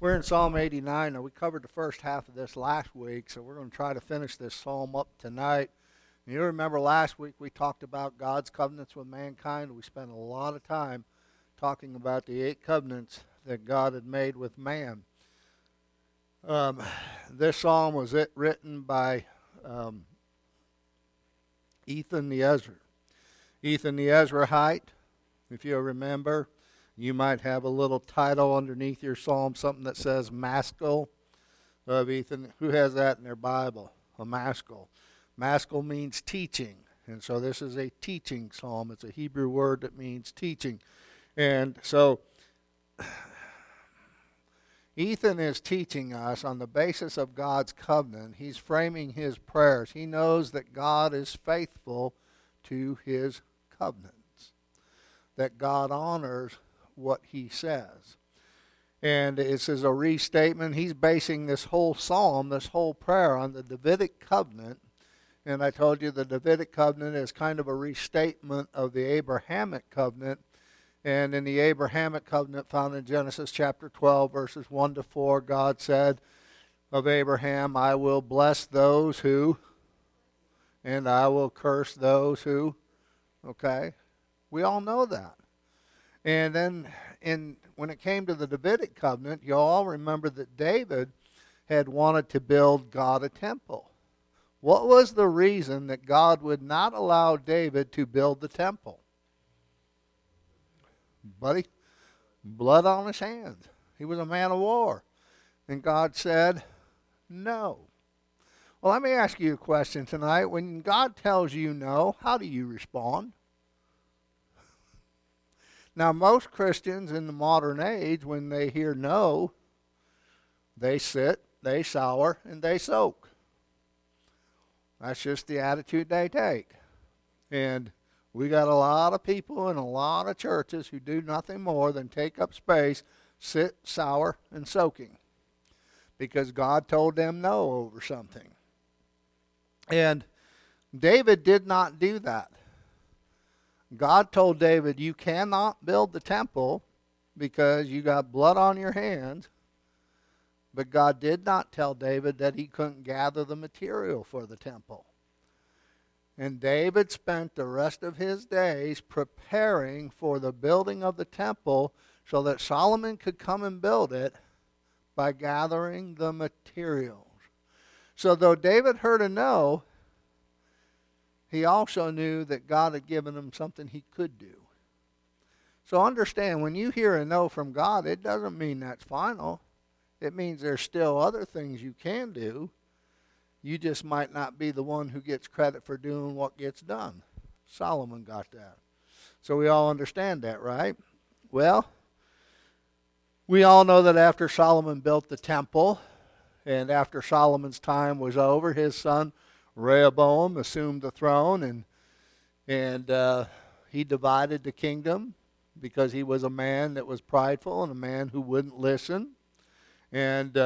We're in Psalm 89. Now, we covered the first half of this last week, so we're going to try to finish this psalm up tonight. And you remember last week we talked about God's covenants with mankind. We spent a lot of time talking about the 8 covenants that God had made with man. This psalm was written by Ethan the Ezra. Ethan the Ezrahite, if you remember. You might have a little title underneath your psalm, something that says Maskil of Ethan. Who has that in their Bible? A Maskil. Maskil means teaching. And so this is a teaching psalm. It's a Hebrew word that means teaching. And so Ethan is teaching us on the basis of God's covenant. He's framing his prayers. He knows that God is faithful to his covenants, that God honors what he says. And this is a restatement. He's basing this whole psalm, this whole prayer on the Davidic covenant. And I told you the Davidic covenant is kind of a restatement of the Abrahamic covenant. And in the Abrahamic covenant found in Genesis chapter 12, verses 1 to 4, God said of Abraham, I will bless those who, and I will curse those who. Okay? We all know that. And then when it came to the Davidic covenant, you all remember that David had wanted to build God a temple. What was the reason that God would not allow David to build the temple? Buddy, blood on his hands. He was a man of war. And God said, no. Well, let me ask you a question tonight. When God tells you no, how do you respond? Now, most Christians in the modern age, when they hear no, they sit, they sour, and they soak. That's just the attitude they take. And we got a lot of people in a lot of churches who do nothing more than take up space, sit, sour, and soaking, because God told them no over something. And David did not do that. God told David, you cannot build the temple because you got blood on your hands. But God did not tell David that he couldn't gather the material for the temple. And David spent the rest of his days preparing for the building of the temple so that Solomon could come and build it by gathering the materials. So though David heard a no, he also knew that God had given him something he could do. So understand, when you hear a no from God, it doesn't mean that's final. It means there's still other things you can do. You just might not be the one who gets credit for doing what gets done. Solomon got that. So we all understand that, right? Well, we all know that after Solomon built the temple, and after Solomon's time was over, his son Rehoboam assumed the throne, and he divided the kingdom because he was a man that was prideful and a man who wouldn't listen. And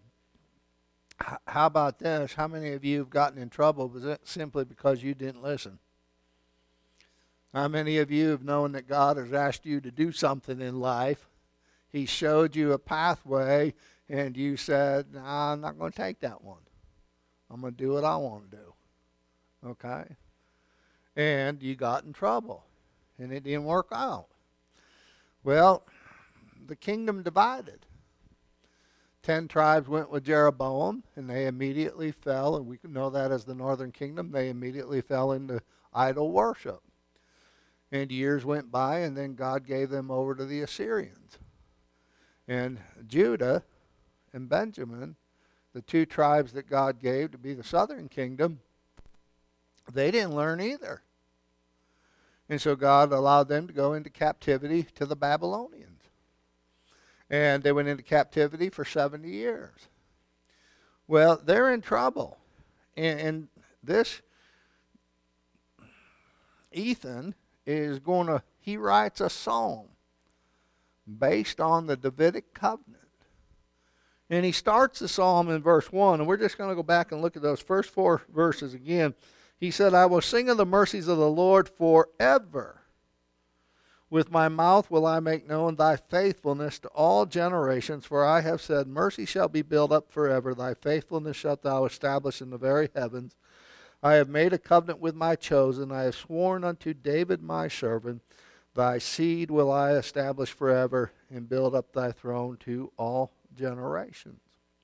how about this? How many of you have gotten in trouble simply because you didn't listen? How many of you have known that God has asked you to do something in life? He showed you a pathway, and you said, nah, I'm not going to take that one. I'm going to do what I want to do. Okay? And you got in trouble, and it didn't work out. Well, the kingdom divided. 10 tribes went with Jeroboam, and they immediately fell, and we know that as the northern kingdom. They immediately fell into idol worship. And years went by, and then God gave them over to the Assyrians. And Judah and Benjamin, the 2 tribes that God gave to be the southern kingdom, they didn't learn either. And so God allowed them to go into captivity to the Babylonians. And they went into captivity for 70 years. Well, they're in trouble. And this Ethan is he writes a psalm based on the Davidic covenant. And he starts the psalm in verse 1, and we're just going to go back and look at those first 4 verses again. He said, I will sing of the mercies of the Lord forever. With my mouth will I make known thy faithfulness to all generations, for I have said, mercy shall be built up forever. Thy faithfulness shalt thou establish in the very heavens. I have made a covenant with my chosen. I have sworn unto David my servant. Thy seed will I establish forever, and build up thy throne to all generations.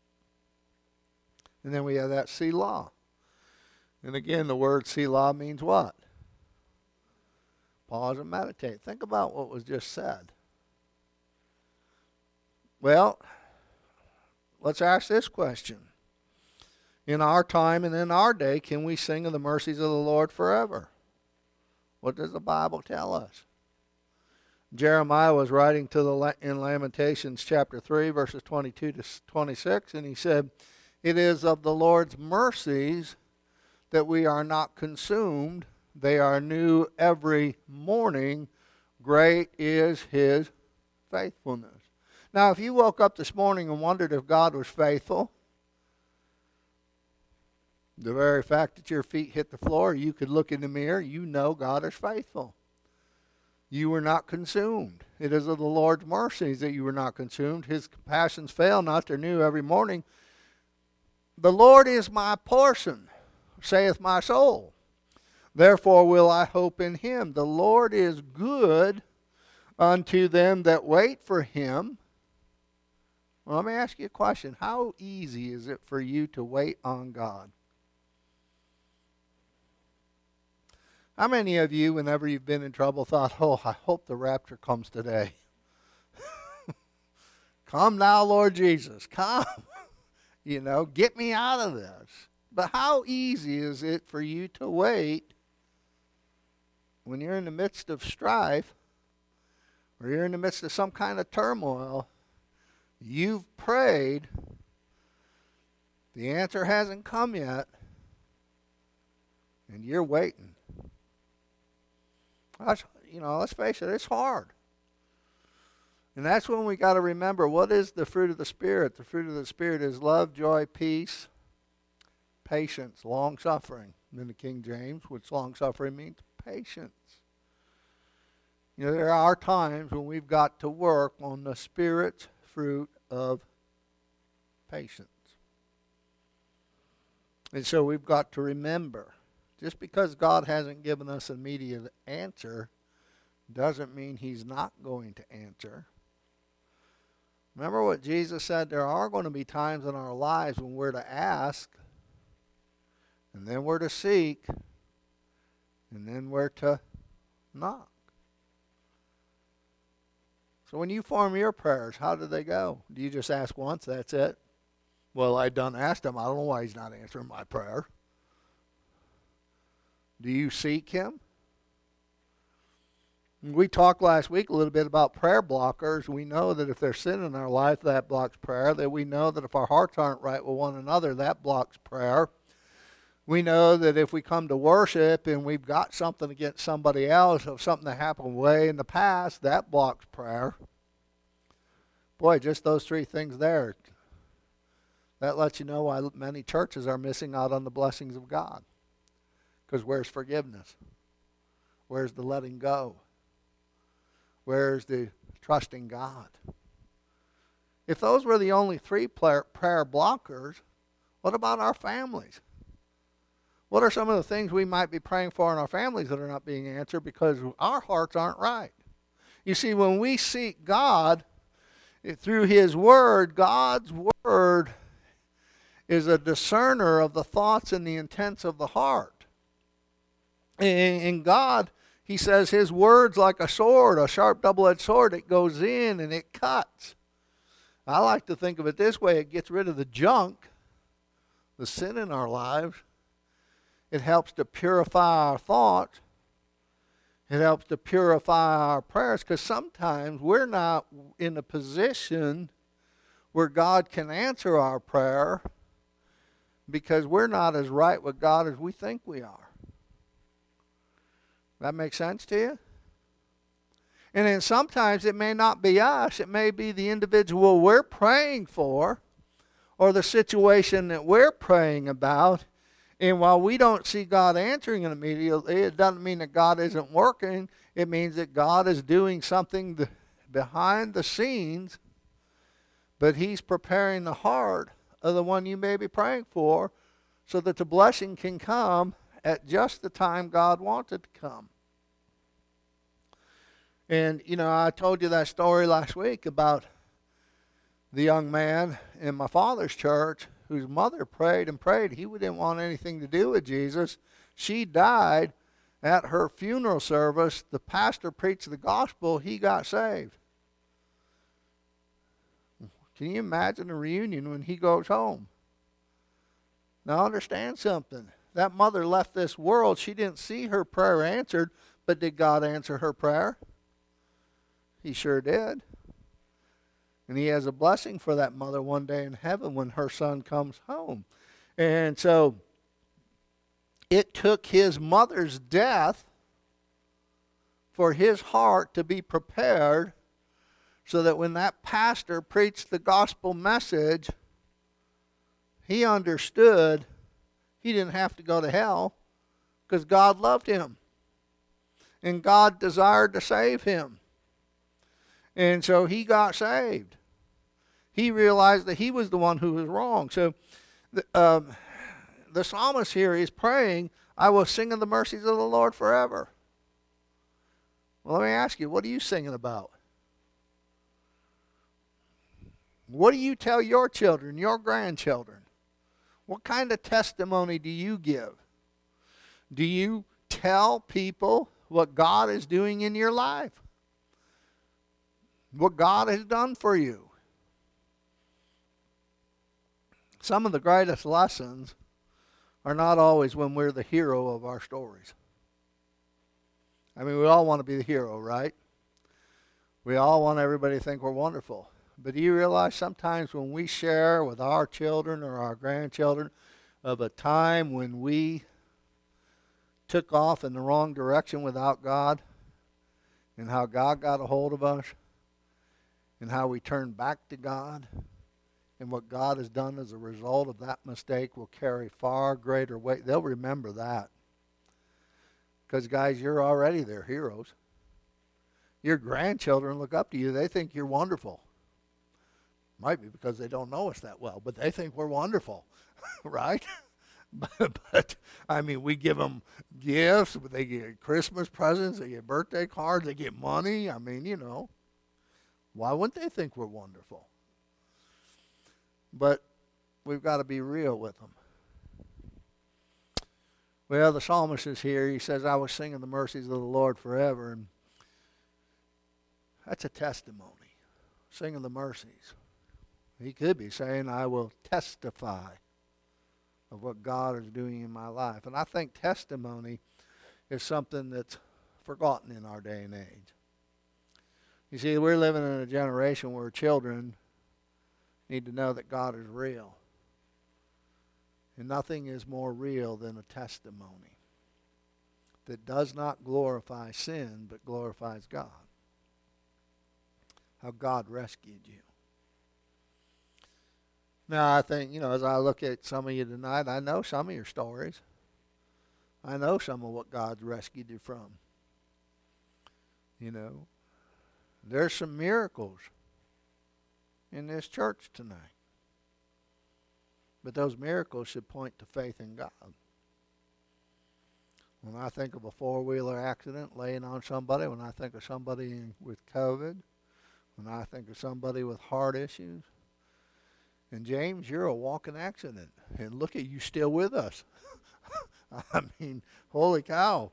And then we have that Selah. And again, the word Selah means what? Pause and meditate. Think about what was just said. Well, let's ask this question. In our time and in our day, can we sing of the mercies of the Lord forever? What does the Bible tell us? Jeremiah was writing in Lamentations chapter 3, verses 22 to 26, and he said, it is of the Lord's mercies that we are not consumed. They are new every morning. Great is his faithfulness. Now, if you woke up this morning and wondered if God was faithful, the very fact that your feet hit the floor, you could look in the mirror, you know God is faithful. You were not consumed. It is of the Lord's mercies that you were not consumed. His compassions fail not, they're new every morning. The Lord is my portion, saith my soul. Therefore will I hope in him. The Lord is good unto them that wait for him. Well, let me ask you a question. How easy is it for you to wait on God? How many of you, whenever you've been in trouble, thought, oh, I hope the rapture comes today? Come now, Lord Jesus, come. Get me out of this. But how easy is it for you to wait when you're in the midst of strife, or you're in the midst of some kind of turmoil? You've prayed, the answer hasn't come yet, and you're waiting. Let's face it, it's hard. And that's when we got to remember, what is the fruit of the Spirit? The fruit of the Spirit is love, joy, peace, patience, long-suffering. In the King James, which long-suffering means patience. There are times when we've got to work on the Spirit's fruit of patience. And so we've got to remember, just because God hasn't given us an immediate answer doesn't mean he's not going to answer. Remember what Jesus said, there are going to be times in our lives when we're to ask, and then we're to seek, and then we're to knock. So when you form your prayers, how do they go? Do you just ask once, that's it? Well, I done asked him. I don't know why he's not answering my prayer. Do you seek him? We talked last week a little bit about prayer blockers. We know that if there's sin in our life, that blocks prayer. That we know that if our hearts aren't right with one another, that blocks prayer. We know that if we come to worship and we've got something against somebody else or something that happened way in the past, that blocks prayer. Boy, just those three things there, that lets you know why many churches are missing out on the blessings of God. Because where's forgiveness? Where's the letting go? Where's the trusting God? If those were the only three prayer blockers, what about our families? What are some of the things we might be praying for in our families that are not being answered because our hearts aren't right? You see, when we seek God through his word, God's word is a discerner of the thoughts and the intents of the heart. And God, he says his word's like a sword, a sharp double-edged sword. It goes in and it cuts. I like to think of it this way. It gets rid of the junk, the sin in our lives. It helps to purify our thoughts. It helps to purify our prayers, because sometimes we're not in a position where God can answer our prayer because we're not as right with God as we think we are. That makes sense to you? And then sometimes it may not be us. It may be the individual we're praying for or the situation that we're praying about And while we don't see God answering it immediately, it doesn't mean that God isn't working. It means that God is doing something behind the scenes, but He's preparing the heart of the one you may be praying for so that the blessing can come at just the time God wants it to come. And, I told you that story last week about the young man in my father's church whose mother prayed and prayed. He didn't want anything to do with Jesus. She died. At her funeral service, the pastor preached the gospel. He got saved. Can you imagine a reunion when he goes home? Now understand something. That mother left this world. She didn't see her prayer answered, but did God answer her prayer? He sure did. And He has a blessing for that mother one day in heaven when her son comes home. And so it took his mother's death for his heart to be prepared so that when that pastor preached the gospel message, he understood he didn't have to go to hell because God loved him. And God desired to save him. And so he got saved. He realized that he was the one who was wrong. So the psalmist here is praying, I will sing of the mercies of the Lord forever. Well, let me ask you, what are you singing about? What do you tell your children, your grandchildren? What kind of testimony do you give? Do you tell people what God is doing in your life? What God has done for you? Some of the greatest lessons are not always when we're the hero of our stories. I mean, we all want to be the hero, right? We all want everybody to think we're wonderful. But do you realize sometimes when we share with our children or our grandchildren of a time when we took off in the wrong direction without God, and how God got a hold of us, and how we turned back to God, and what God has done as a result of that mistake will carry far greater weight. They'll remember that. Because, guys, you're already their heroes. Your grandchildren look up to you. They think you're wonderful. Might be because they don't know us that well, but they think we're wonderful, right? But, I mean, we give them gifts. They get Christmas presents. They get birthday cards. They get money. I mean, why wouldn't they think we're wonderful? But we've got to be real with them. Well, the psalmist is here. He says, I was singing the mercies of the Lord forever. And that's a testimony, singing the mercies. He could be saying, I will testify of what God is doing in my life. And I think testimony is something that's forgotten in our day and age. You see, we're living in a generation where children need to know that God is real. And nothing is more real than a testimony that does not glorify sin, but glorifies God. How God rescued you. Now, I think, as I look at some of you tonight, I know some of your stories. I know some of what God's rescued you from. There's some miracles in this church tonight. But those miracles should point to faith in God. When I think of a four-wheeler accident laying on somebody, when I think of somebody with COVID, when I think of somebody with heart issues, and James, you're a walking accident. And look at you still with us. I mean, holy cow.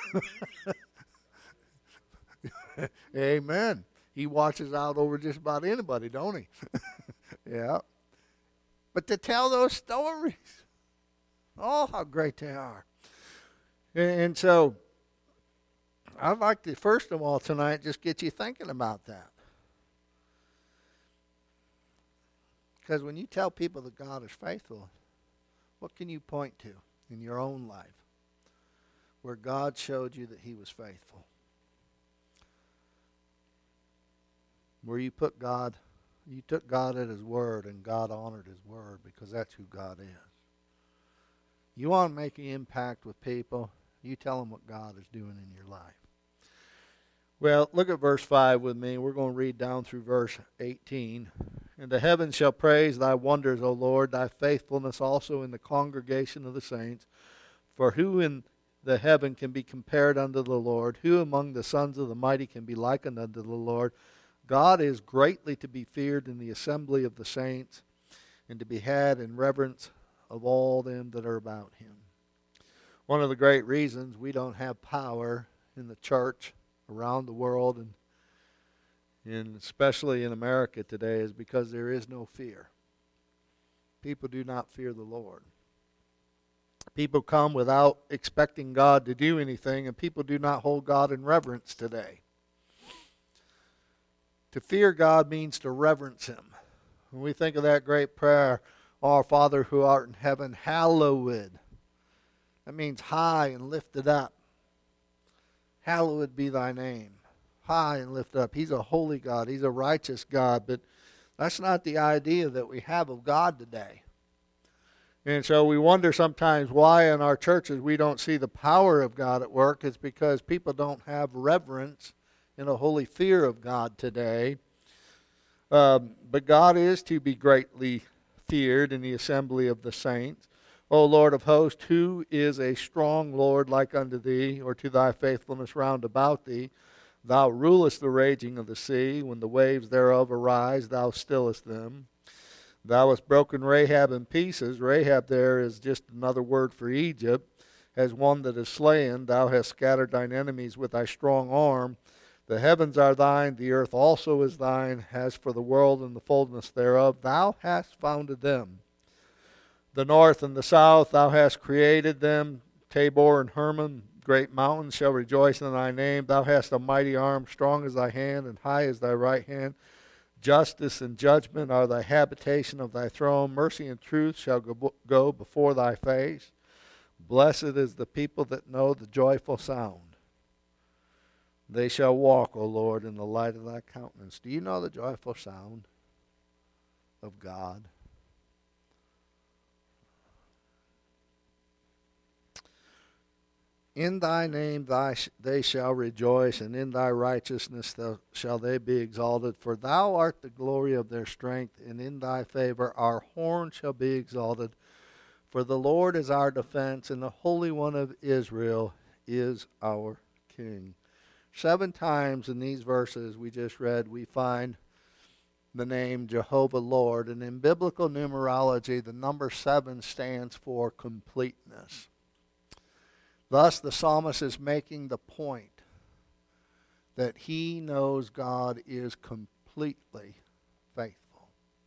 Amen. He watches out over just about anybody, don't he? Yeah. But to tell those stories, oh, how great they are. And so, I'd like to, first of all, tonight, just get you thinking about that. Because when you tell people that God is faithful, what can you point to in your own life where God showed you that He was faithful? Where you took God at His word, and God honored His word, because that's who God is. You want to make an impact with people, you tell them what God is doing in your life. Well, look at verse 5 with me. We're going to read down through verse 18. And the heavens shall praise thy wonders, O Lord, thy faithfulness also in the congregation of the saints. For who in the heaven can be compared unto the Lord? Who among the sons of the mighty can be likened unto the Lord? God is greatly to be feared in the assembly of the saints, and to be had in reverence of all them that are about him. One of the great reasons we don't have power in the church around the world, and especially in America today, is because there is no fear. People do not fear the Lord. People come without expecting God to do anything, and people do not hold God in reverence today. To fear God means to reverence him. When we think of that great prayer, Our Father who art in heaven, hallowed. That means high and lifted up. Hallowed be thy name. High and lifted up. He's a holy God. He's a righteous God. But that's not the idea that we have of God today. And so we wonder sometimes why in our churches we don't see the power of God at work. It's because people don't have reverence and a holy fear of God today. But God is to be greatly feared in the assembly of the saints. O Lord of hosts, who is a strong Lord like unto thee, or to thy faithfulness round about thee? Thou rulest the raging of the sea. When the waves thereof arise, thou stillest them. Thou hast broken Rahab in pieces. Rahab there is just another word for Egypt. As one that is slain, thou hast scattered thine enemies with thy strong arm. The heavens are thine, the earth also is thine. As for the world and the fullness thereof, thou hast founded them. The north and the south, thou hast created them. Tabor and Hermon, great mountains, shall rejoice in thy name. Thou hast a mighty arm, strong as thy hand, and high as thy right hand. Justice and judgment are thy habitation of thy throne. Mercy and truth shall go before thy face. Blessed is the people that know the joyful sound. They shall walk, O Lord, in the light of thy countenance. Do you know the joyful sound of God? In thy name they shall rejoice, and in thy righteousness shall they be exalted. For thou art the glory of their strength, and in thy favor our horn shall be exalted. For the Lord is our defense, and the Holy One of Israel is our King. 7 times in these verses we just read, we find the name Jehovah Lord. And in biblical numerology, the number 7 stands for completeness. Thus, the psalmist is making the point that he knows God is completely faithful.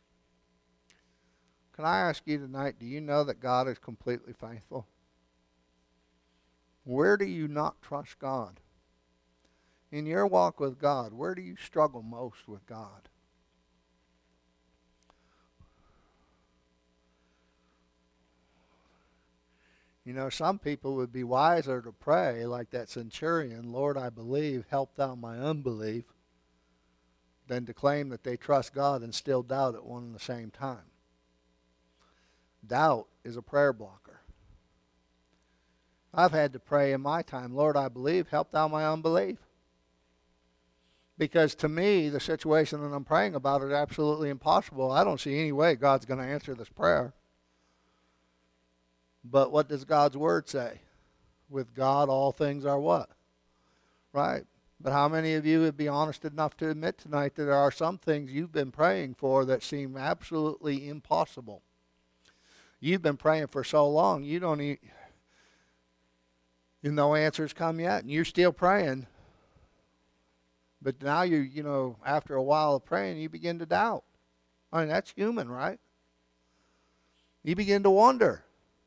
Can I ask you tonight, do you know that God is completely faithful? Where do you not trust God? In your walk with God, where do you struggle most with God? You know, some people would be wiser to pray like that centurion, Lord, I believe, help thou my unbelief, than to claim that they trust God and still doubt at one and the same time. Doubt is a prayer blocker. I've had to pray in my time, Lord, I believe, help thou my unbelief. Because to me, the situation that I'm praying about is absolutely impossible. I don't see any way God's going to answer this prayer. But what does God's word say? With God, all things are what? Right. But how many of you would be honest enough to admit tonight that there are some things you've been praying for that seem absolutely impossible? You've been praying for so long, you don't even, no answers come yet, and you're still praying. But now after a while of praying, you begin to doubt. I mean, that's human, right? You begin to wonder.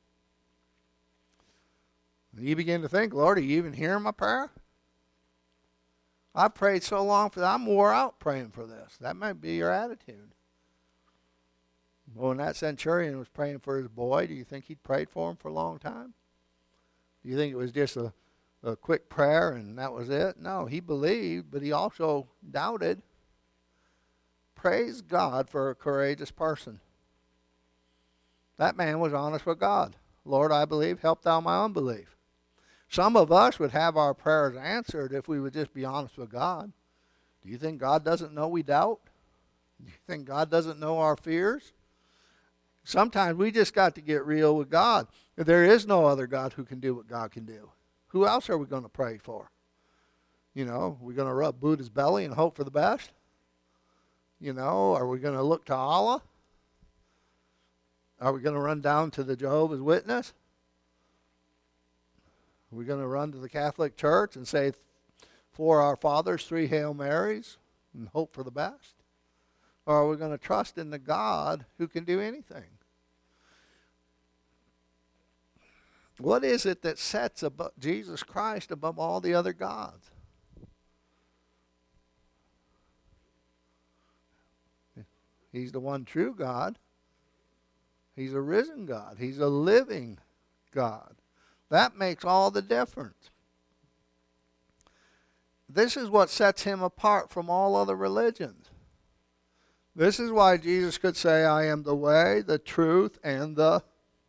You begin to think, Lord, are you even hearing my prayer? I've prayed so long for that. I'm wore out praying for this. That might be your attitude. Well, when that centurion was praying for his boy, do you think he'd prayed for him for a long time? Do you think it was just a quick prayer and that was it? No, he believed, but he also doubted. Praise God for a courageous person. That man was honest with God. Lord, I believe, help thou my unbelief. Some of us would have our prayers answered if we would just be honest with God. Do you think God doesn't know we doubt? Do you think God doesn't know our fears? Sometimes we just got to get real with God. There is no other God who can do what God can do. Who else are we going to pray for? You know, we're going to rub Buddha's belly and hope for the best? You know, are we going to look to Allah? Are we going to run down to the Jehovah's Witness? Are we going to run to the Catholic Church and say, for our fathers, 3 Hail Marys, and hope for the best? Or are we going to trust in the God who can do anything? What is it that sets Jesus Christ above all the other gods? He's the one true God. He's a risen God. He's a living God. That makes all the difference. This is what sets him apart from all other religions. This is why Jesus could say, I am the way, the truth, and the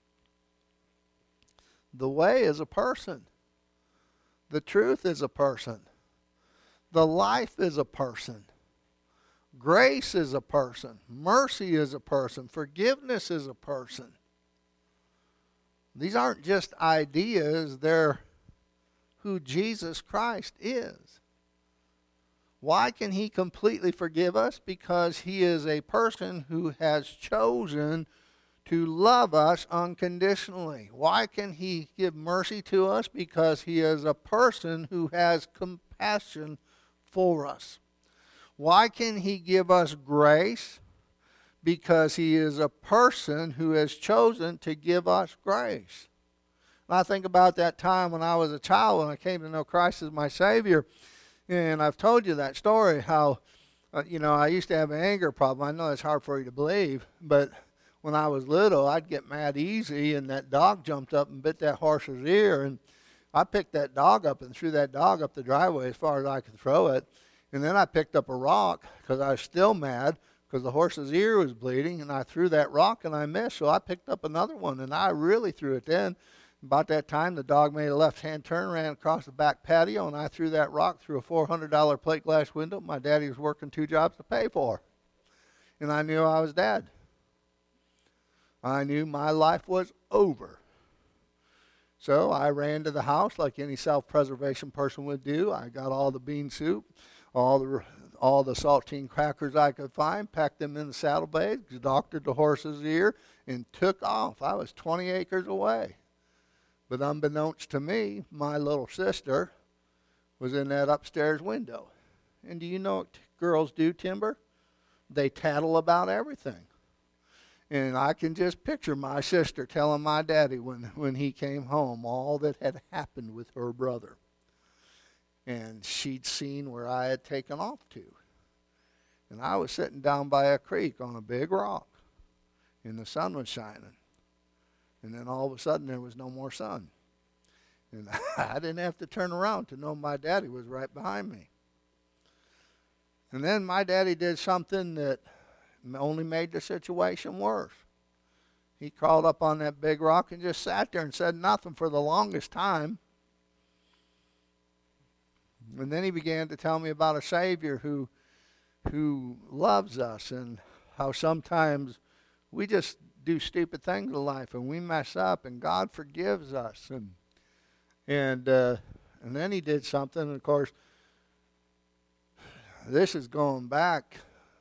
way is a person. The truth is a person. The life is a person. Grace is a person. Mercy is a person. Forgiveness is a person. These aren't just ideas. They're who Jesus Christ is. Why can he completely forgive us? Because he is a person who has chosen to love us unconditionally. Why can he give mercy to us? Because he is a person who has compassion for us. Why can he give us grace? Because he is a person who has chosen to give us grace. And I think about that time when I was a child, when I came to know Christ as my Savior. And I've told you that story, how, I used to have an anger problem. I know it's hard for you to believe, but when I was little, I'd get mad easy, and that dog jumped up and bit that horse's ear. And I picked that dog up and threw that dog up the driveway as far as I could throw it. And then I picked up a rock because I was still mad because the horse's ear was bleeding, and I threw that rock and I missed. So I picked up another one, and I really threw it then. About that time, the dog made a left-hand turn, ran across the back patio, and I threw that rock through a $400 plate glass window my daddy was working 2 jobs to pay for. And I knew I was dead. I knew my life was over. So I ran to the house like any self-preservation person would do. I got all the bean soup, all the saltine crackers I could find, packed them in the saddlebags, doctored the horse's ear, and took off. I was 20 acres away. But unbeknownst to me, my little sister was in that upstairs window. And do you know what girls do, Timber? They tattle about everything. And I can just picture my sister telling my daddy when he came home all that had happened with her brother. And she'd seen where I had taken off to. And I was sitting down by a creek on a big rock, and the sun was shining. And then all of a sudden, there was no more sun. And I didn't have to turn around to know my daddy was right behind me. And then my daddy did something that only made the situation worse. He crawled up on that big rock and just sat there and said nothing for the longest time. And then he began to tell me about a Savior who loves us, and how sometimes we just do stupid things in life and we mess up, and God forgives us. And then he did something, and of course, this is going back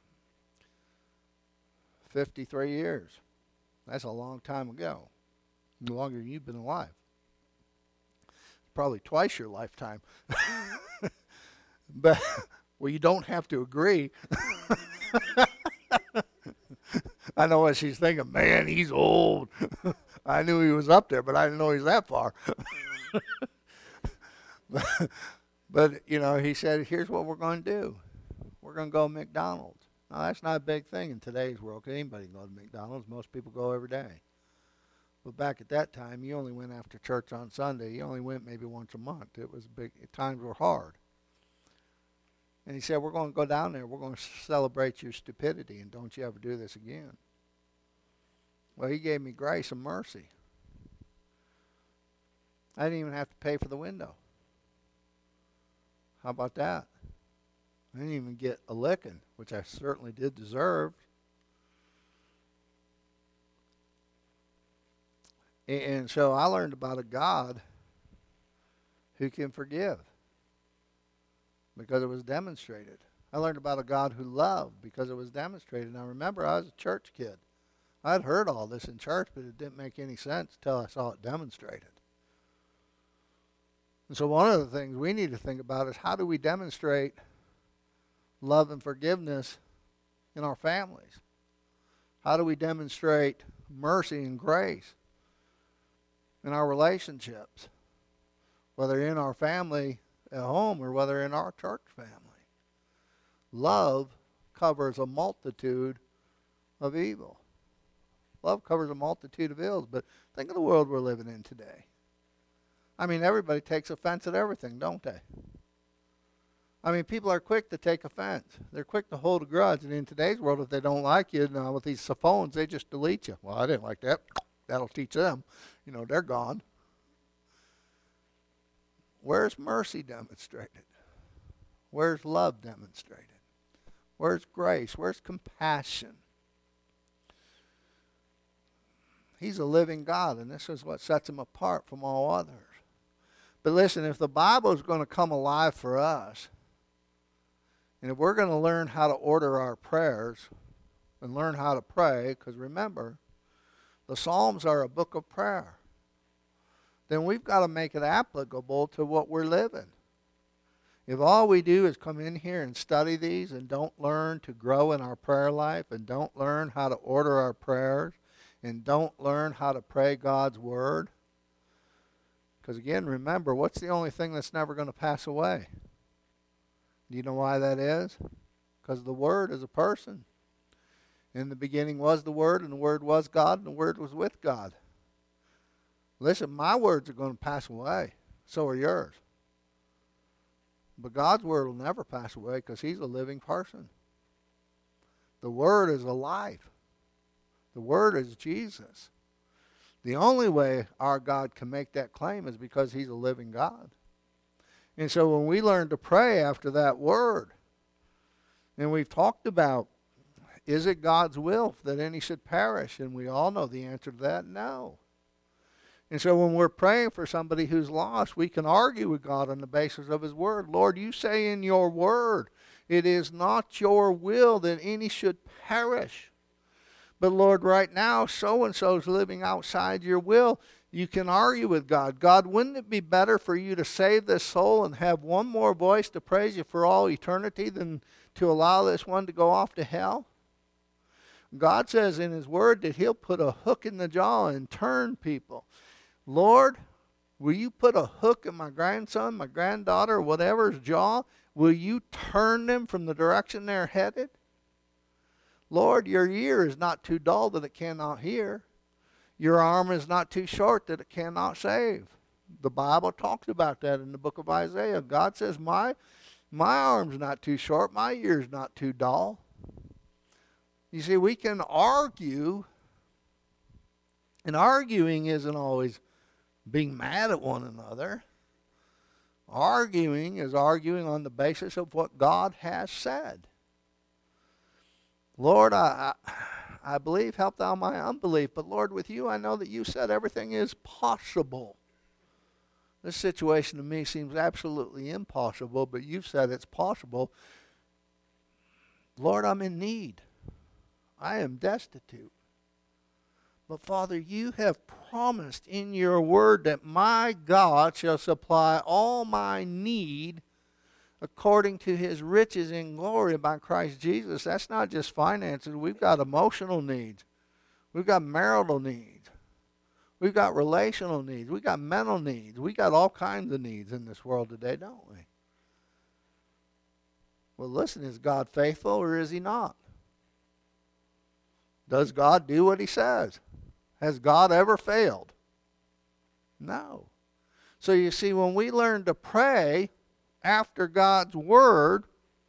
53 years. That's a long time ago. Longer than you've been alive. Probably twice your lifetime. But, well, you don't have to agree. I know what she's thinking. Man, he's old. I knew he was up there, but I didn't know he was that far. But, he said, here's what we're going to do. We're going to go to McDonald's. Now, that's not a big thing in today's world, because anybody can go to McDonald's. Most people go every day. But back at that time, you only went after church on Sunday. You only went maybe once a month. It was big. Times were hard. And he said, we're going to go down there. We're going to celebrate your stupidity, and don't you ever do this again. Well, he gave me grace and mercy. I didn't even have to pay for the window. How about that? I didn't even get a licking, which I certainly did deserve. And so I learned about a God who can forgive because it was demonstrated. I learned about a God who loved because it was demonstrated. Now remember, I was a church kid. I'd heard all this in church, but it didn't make any sense until I saw it demonstrated. And so one of the things we need to think about is, how do we demonstrate love and forgiveness in our families? How do we demonstrate mercy and grace in our relationships, whether in our family at home or whether in our church family? Love covers a multitude of evil. Love covers a multitude of ills, but think of the world we're living in today. I mean, everybody takes offense at everything, don't they? I mean, people are quick to take offense. They're quick to hold a grudge. And in today's world, if they don't like you, with these phones, they just delete you. Well, I didn't like that. That'll teach them. They're gone. Where's mercy demonstrated? Where's love demonstrated? Where's grace? Where's compassion? He's a living God, and this is what sets him apart from all others. But listen, if the Bible is going to come alive for us, and if we're going to learn how to order our prayers and learn how to pray, because remember, the Psalms are a book of prayer, then we've got to make it applicable to what we're living. If all we do is come in here and study these and don't learn to grow in our prayer life and don't learn how to order our prayers and don't learn how to pray God's word, because again, remember, what's the only thing that's never going to pass away? Do you know why that is? Because the Word is a person. In the beginning was the Word, and the Word was God, and the Word was with God. Listen, my words are going to pass away. So are yours. But God's Word will never pass away because He's a living person. The Word is alive. The Word is Jesus. The only way our God can make that claim is because He's a living God. And so when we learn to pray after that Word, and we've talked about, is it God's will that any should perish? And we all know the answer to that, no. And so when we're praying for somebody who's lost, we can argue with God on the basis of His Word. Lord, you say in your Word, it is not your will that any should perish. But Lord, right now, so-and-so is living outside your will. You can argue with God. God, wouldn't it be better for you to save this soul and have one more voice to praise you for all eternity than to allow this one to go off to hell? God says in His Word that He'll put a hook in the jaw and turn people. Lord, will you put a hook in my grandson, my granddaughter, whatever's jaw? Will you turn them from the direction they're headed? Lord, your ear is not too dull that it cannot hear. Your arm is not too short that it cannot save. The Bible talks about that in the book of Isaiah. God says, my arm's not too short, my ear's not too dull. You see, we can argue, and arguing isn't always being mad at one another. Arguing is arguing on the basis of what God has said. Lord, I believe, help thou my unbelief. But Lord, with you, I know that you said everything is possible. This situation to me seems absolutely impossible, but you've said it's possible. Lord, I'm in need. I am destitute. But Father, you have promised in your word that my God shall supply all my need according to his riches in glory by Christ Jesus. That's not just finances. We've got emotional needs. We've got marital needs. We've got relational needs. We've got mental needs. We've got all kinds of needs in this world today, don't we? Well, listen, is God faithful or is he not? Does God do what he says? Has God ever failed? No. So you see, when we learn to pray after God's word,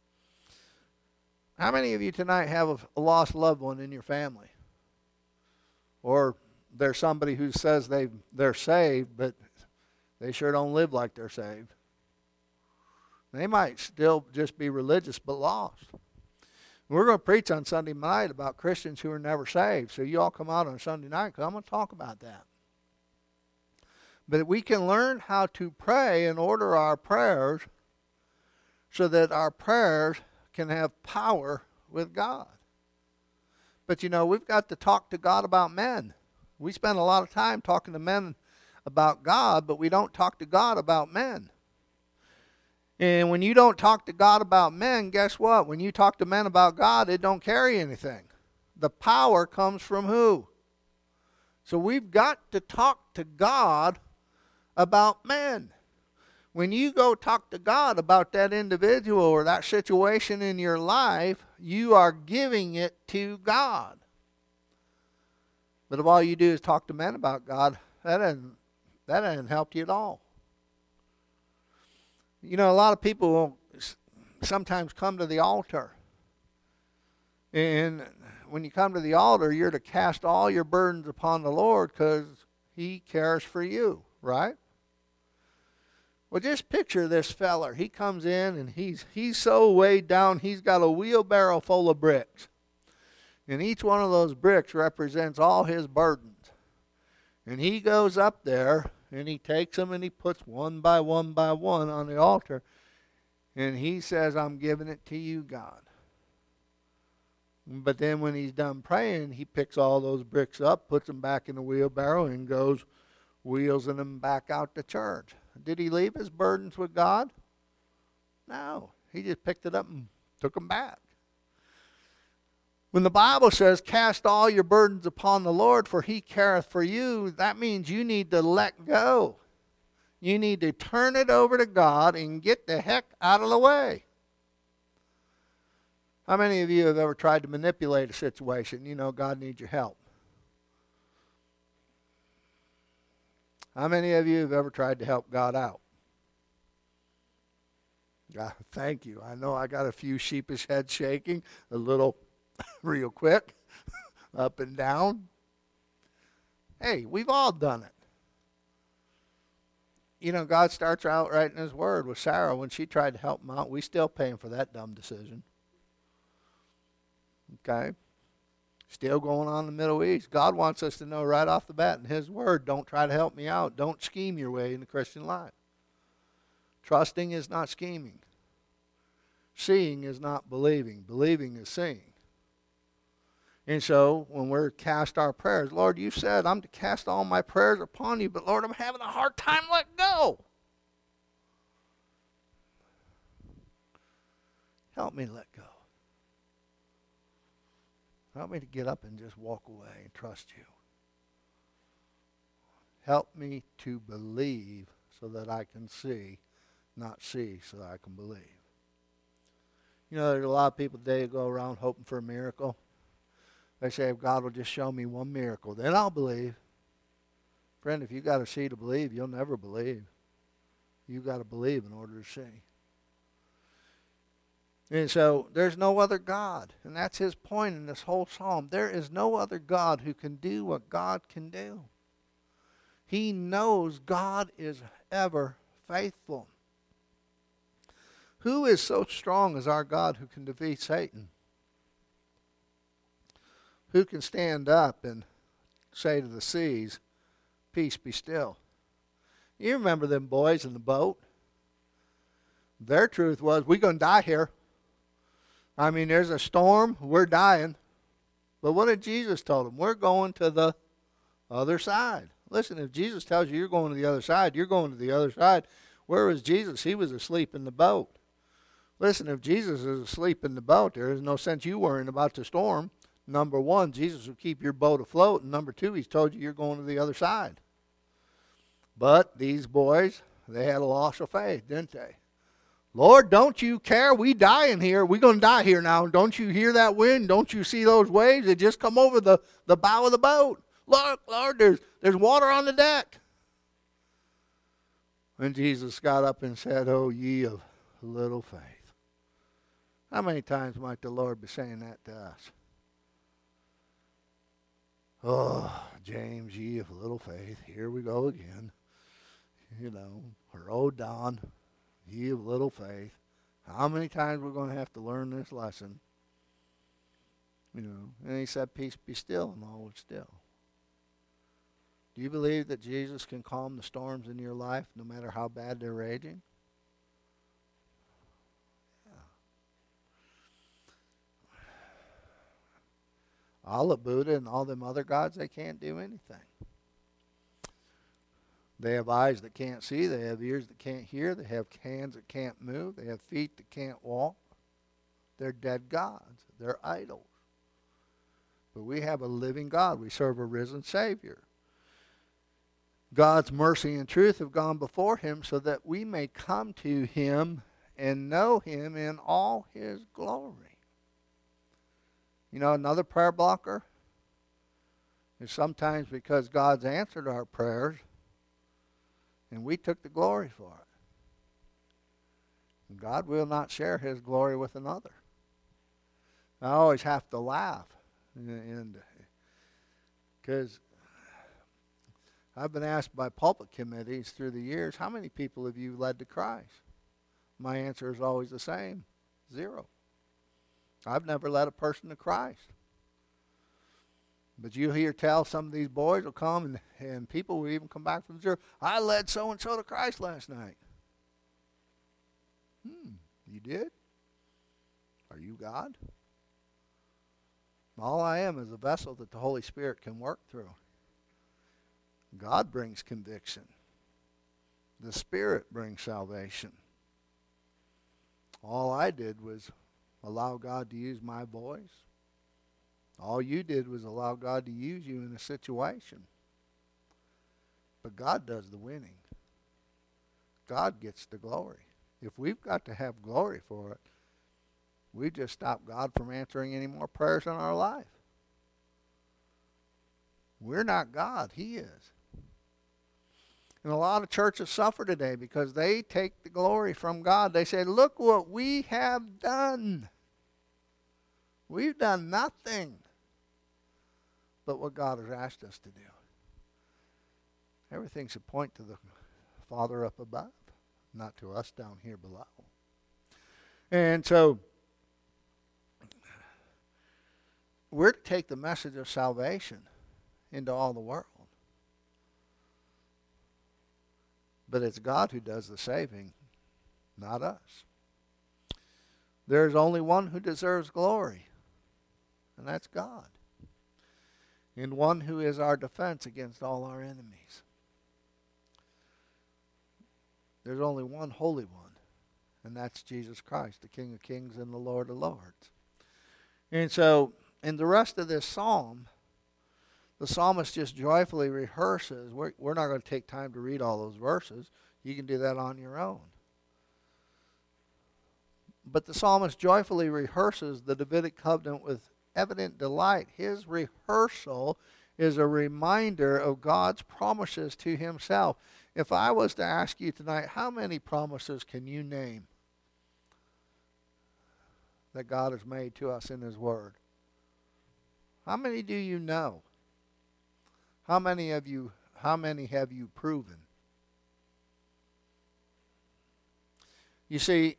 how many of you tonight have a lost loved one in your family? Or there's somebody who says they're saved, but They sure don't live like they're saved. They might still just be religious but lost. We're going to preach on Sunday night about Christians who are never saved. So you all come out on Sunday night because I'm going to talk about that. But we can learn how to pray and order our prayers so that our prayers can have power with God. But we've got to talk to God about men. We spend a lot of time talking to men about God, but we don't talk to God about men. And when you don't talk to God about men, guess what? When you talk to men about God, it don't carry anything. The power comes from who? So we've got to talk to God about men. When you go talk to God about that individual or that situation in your life, you are giving it to God. But if all you do is talk to men about God, that hasn't helped you at all. A lot of people will sometimes come to the altar. And when you come to the altar, you're to cast all your burdens upon the Lord because He cares for you, right? Well, just picture this feller. He comes in and he's so weighed down, he's got a wheelbarrow full of bricks. And each one of those bricks represents all his burdens. And he goes up there and he takes them and he puts one by one on the altar. And he says, I'm giving it to you, God. But then when he's done praying, he picks all those bricks up, puts them back in the wheelbarrow, and goes wheelsing them back out to church. Did he leave his burdens with God? No. He just picked it up and took them back. When the Bible says, cast all your burdens upon the Lord, for He careth for you, that means you need to let go. You need to turn it over to God and get the heck out of the way. How many of you have ever tried to manipulate a situation? God needs your help. How many of you have ever tried to help God out? Thank you. I know I got a few sheepish heads shaking, a little real quick, up and down. Hey, we've all done it. God starts out right in His Word with Sarah when she tried to help him out. We still paying for that dumb decision. Okay? Still going on in the Middle East. God wants us to know right off the bat in His Word, don't try to help me out. Don't scheme your way in the Christian life. Trusting is not scheming. Seeing is not believing. Believing is seeing. And so when we're cast our prayers, Lord, you said I'm to cast all my prayers upon you, but Lord, I'm having a hard time letting go. Help me let go. Help me to get up and just walk away and trust you. Help me to believe so that I can see, not see so that I can believe. There's a lot of people today that go around hoping for a miracle. They say, if God will just show me one miracle, then I'll believe. Friend, if you've got to see to believe, you'll never believe. You've got to believe in order to see. And so there's no other God. And that's his point in this whole psalm. There is no other God who can do what God can do. He knows God is ever faithful. Who is so strong as our God who can defeat Satan? Who can stand up and say to the seas, peace be still? You remember them boys in the boat? Their truth was, we're going to die here. I mean, there's a storm, we're dying. But what did Jesus tell them? We're going to the other side. Listen, if Jesus tells you you're going to the other side, you're going to the other side. Where was Jesus? He was asleep in the boat. Listen, if Jesus is asleep in the boat, there is no sense you worrying about the storm. Number one, Jesus will keep your boat afloat. And number two, he's told you you're going to the other side. But these boys, they had a loss of faith, didn't they? Lord, don't you care? We dying here. We're going to die here now. Don't you hear that wind? Don't you see those waves that just come over the bow of the boat? Look, Lord, there's water on the deck. And Jesus got up and said, oh, ye of little faith. How many times might the Lord be saying that to us? Oh, James, ye of little faith. Here we go again. or oh Don, ye of little faith. How many times we're going to have to learn this lesson? And he said, peace be still, and all was still. Do you believe that Jesus can calm the storms in your life no matter how bad they're raging? Yeah. Allah, Buddha, and all them other gods, they can't do anything. They have eyes that can't see. They have ears that can't hear. They have hands that can't move. They have feet that can't walk. They're dead gods. They're idols. But we have a living God. We serve a risen Savior. God's mercy and truth have gone before him so that we may come to him and know him in all his glory. Another prayer blocker is sometimes because God's answered our prayers and we took the glory for it. And God will not share his glory with another. I always have to laugh, because I've been asked by pulpit committees through the years, how many people have you led to Christ? My answer is always the same, 0. I've never led a person to Christ. But you hear tell some of these boys will come and people will even come back from 0. I led so-and-so to Christ last night. You did? Are you God? All I am is a vessel that the Holy Spirit can work through. God brings conviction. The Spirit brings salvation. All I did was allow God to use my voice. All you did was allow God to use you in a situation. But God does the winning. God gets the glory. If we've got to have glory for it, we just stop God from answering any more prayers in our life. We're not God. He is. And a lot of churches suffer today because they take the glory from God. They say, look what we have done. We've done nothing but what God has asked us to do. Everything should point to the Father up above, not to us down here below. And so we're to take the message of salvation into all the world. But it's God who does the saving, not us. There's only one who deserves glory, and that's God. And one who is our defense against all our enemies. There's only one holy one, and that's Jesus Christ, the King of Kings and the Lord of Lords. And so, in the rest of this psalm, the psalmist just joyfully rehearses. We're not going to take time to read all those verses. You can do that on your own. But the psalmist joyfully rehearses the Davidic covenant with evident delight. His rehearsal is a reminder of God's promises to himself. If I was to ask you tonight, how many promises can you name that God has made to us in his word? How many do you know? How many have you proven? You see,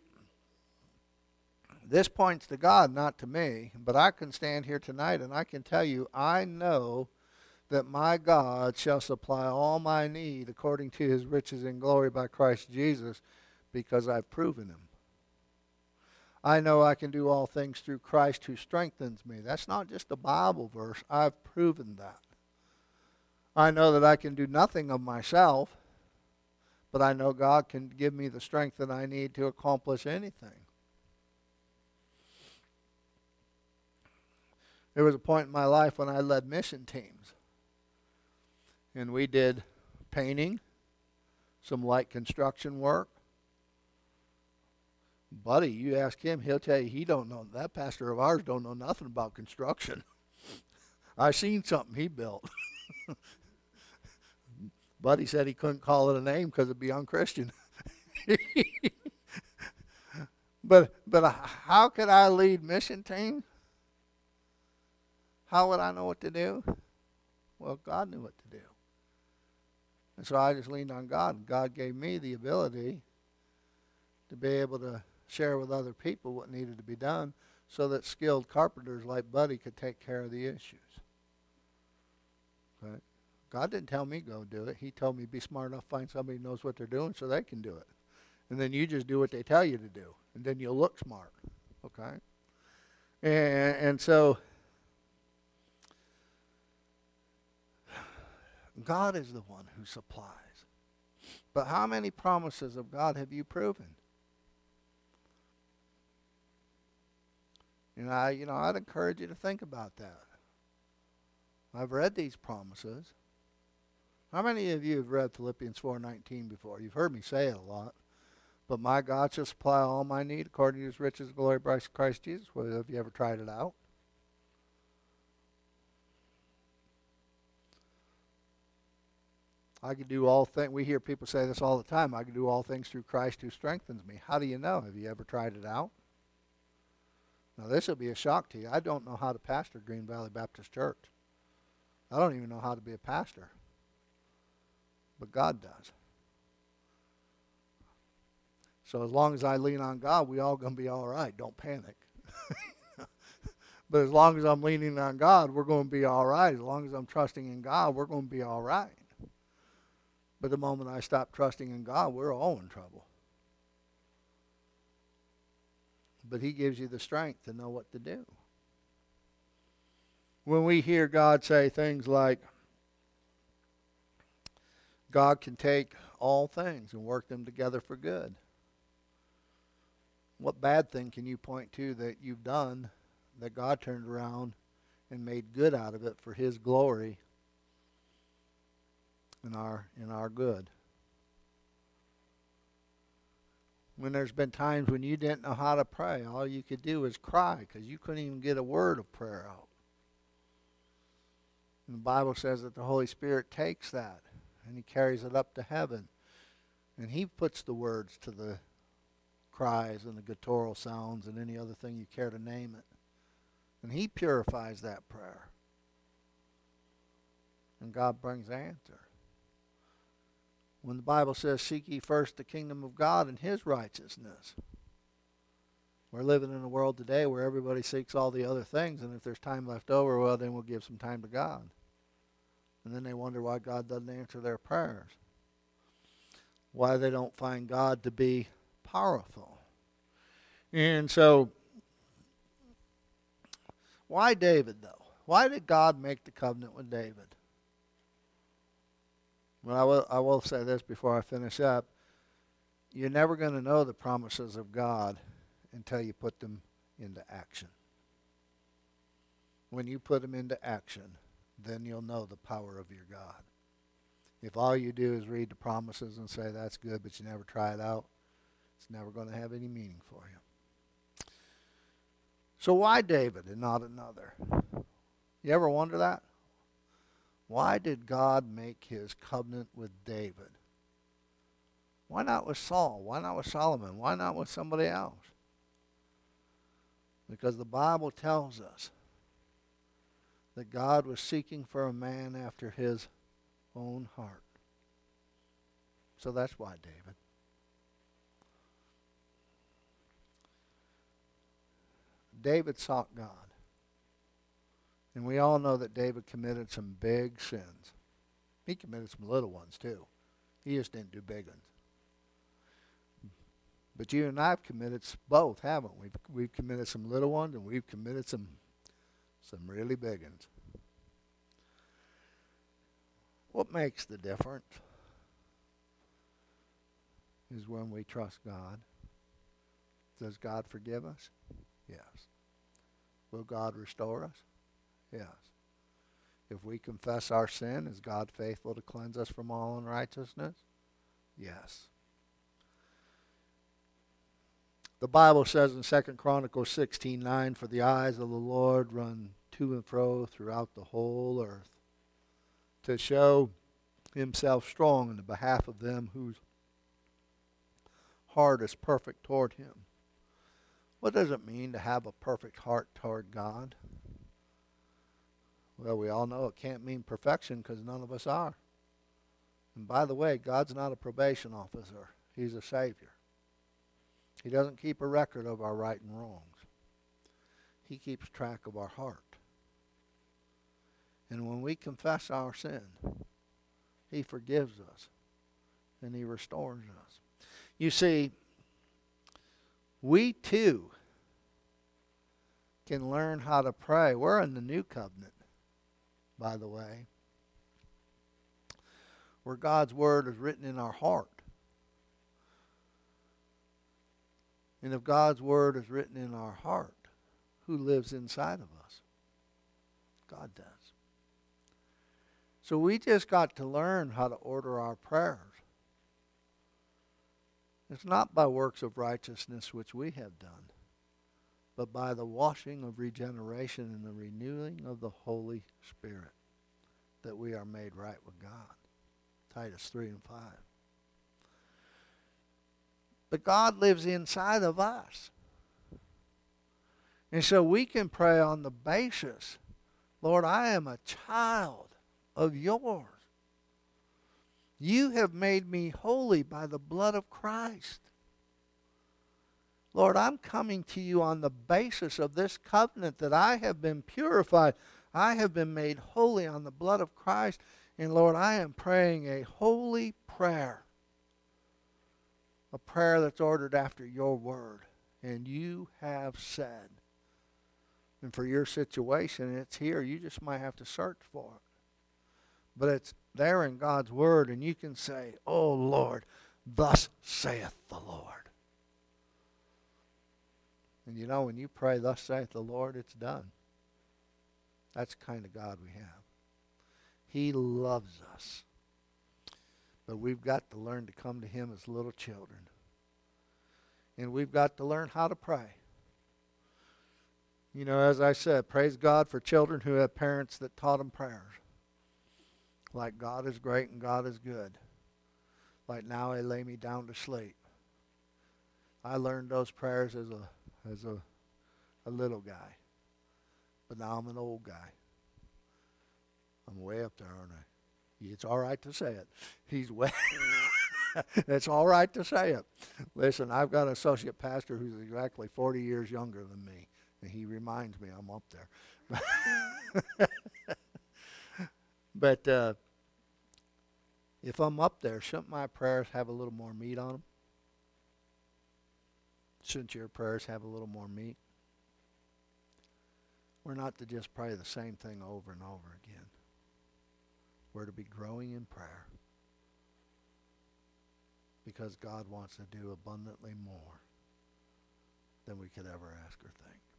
this points to God, not to me, but I can stand here tonight and I can tell you, I know that my God shall supply all my need according to his riches and glory by Christ Jesus, because I've proven him. I know I can do all things through Christ who strengthens me. That's not just a Bible verse. I've proven that. I know that I can do nothing of myself, but I know God can give me the strength that I need to accomplish anything. There was a point in my life when I led mission teams. And we did painting, some light construction work. Buddy, you ask him, he'll tell you he don't know. That pastor of ours don't know nothing about construction. I seen something he built. Buddy said he couldn't call it a name because it'd be unchristian. But how could I lead mission teams? How would I know what to do? Well, God knew what to do. And so I just leaned on God. God gave me the ability to be able to share with other people what needed to be done so that skilled carpenters like Buddy could take care of the issues. Right? God didn't tell me go do it. He told me be smart enough to find somebody who knows what they're doing so they can do it. And then you just do what they tell you to do. And then you'll look smart. Okay? And so God is the one who supplies. But how many promises of God have you proven? I'd encourage you to think about that. I've read these promises. How many of you have read Philippians 4:19 before? You've heard me say it a lot. But my God shall supply all my need according to his riches and glory by Christ Jesus. Well, have you ever tried it out? I can do all things. We hear people say this all the time. I can do all things through Christ who strengthens me. How do you know? Have you ever tried it out? Now, this will be a shock to you. I don't know how to pastor Green Valley Baptist Church. I don't even know how to be a pastor. But God does. So as long as I lean on God, we all going to be all right. Don't panic. But as long as I'm leaning on God, we're going to be all right. As long as I'm trusting in God, we're going to be all right. But the moment I stop trusting in God, we're all in trouble. But he gives you the strength to know what to do. When we hear God say things like, God can take all things and work them together for good. What bad thing can you point to that you've done that God turned around and made good out of it for his glory in our good? When there's been times when you didn't know how to pray, all you could do was cry because you couldn't even get a word of prayer out. And the Bible says that the Holy Spirit takes that and he carries it up to heaven. And he puts the words to the cries and the guttural sounds and any other thing you care to name it. And he purifies that prayer. And God brings the answer. When the Bible says, seek ye first the kingdom of God and his righteousness. We're living in a world today where everybody seeks all the other things, and if there's time left over, well, then we'll give some time to God. And then they wonder why God doesn't answer their prayers. Why they don't find God to be powerful. And so, why David, though? Why did God make the covenant with David? Well, I will say this before I finish up. You're never going to know the promises of God until you put them into action. When you put them into action, then you'll know the power of your God. If all you do is read the promises and say that's good, but you never try it out, it's never going to have any meaning for you. So why David and not another? You ever wonder that? Why did God make his covenant with David? Why not with Saul? Why not with Solomon? Why not with somebody else? Because the Bible tells us that God was seeking for a man after his own heart. So that's why David. David sought God. And we all know that David committed some big sins. He committed some little ones too. He just didn't do big ones. But you and I have committed both, haven't we? We've committed some little ones and we've committed some really big ones. What makes the difference is when we trust God. Does God forgive us? Yes. Will God restore us? Yes. If we confess our sin, is God faithful to cleanse us from all unrighteousness? Yes. The Bible says in 2 Chronicles 16:9, for the eyes of the Lord run to and fro throughout the whole earth, to show himself strong in the behalf of them whose heart is perfect toward him. What does it mean to have a perfect heart toward God? Well, we all know it can't mean perfection because none of us are. And by the way, God's not a probation officer. He's a Savior. He doesn't keep a record of our right and wrongs. He keeps track of our heart. And when we confess our sin, He forgives us and He restores us. You see, we too can learn how to pray. We're in the new covenant, by the way, where God's word is written in our heart. And if God's word is written in our heart, who lives inside of us? God does. So we just got to learn how to order our prayers. It's not by works of righteousness which we have done, but by the washing of regeneration and the renewing of the Holy Spirit, that we are made right with God. Titus 3 and 5. But God lives inside of us. And so we can pray on the basis, Lord, I am a child of yours. You have made me holy by the blood of Christ. Lord, I'm coming to you on the basis of this covenant that I have been purified. I have been made holy on the blood of Christ. And Lord, I am praying a holy prayer. A prayer that's ordered after your word. And you have said. And for your situation, it's here. You just might have to search for it. But it's there in God's word, and you can say, "Oh Lord, thus saith the Lord." And you know, when you pray, "Thus saith the Lord," it's done. That's the kind of God we have. He loves us. But we've got to learn to come to Him as little children. And we've got to learn how to pray. You know, as I said, praise God for children who have parents that taught them prayers. Like, God is great and God is good. Like, now I lay me down to sleep. I learned those prayers as a little guy. But now I'm an old guy. I'm way up there, aren't I? It's all right to say it. He's way... It's all right to say it. Listen, I've got an associate pastor who's exactly 40 years younger than me. And he reminds me I'm up there. But if I'm up there, shouldn't my prayers have a little more meat on them? Shouldn't your prayers have a little more meat? We're not to just pray the same thing over and over again. We're to be growing in prayer because God wants to do abundantly more than we could ever ask or think.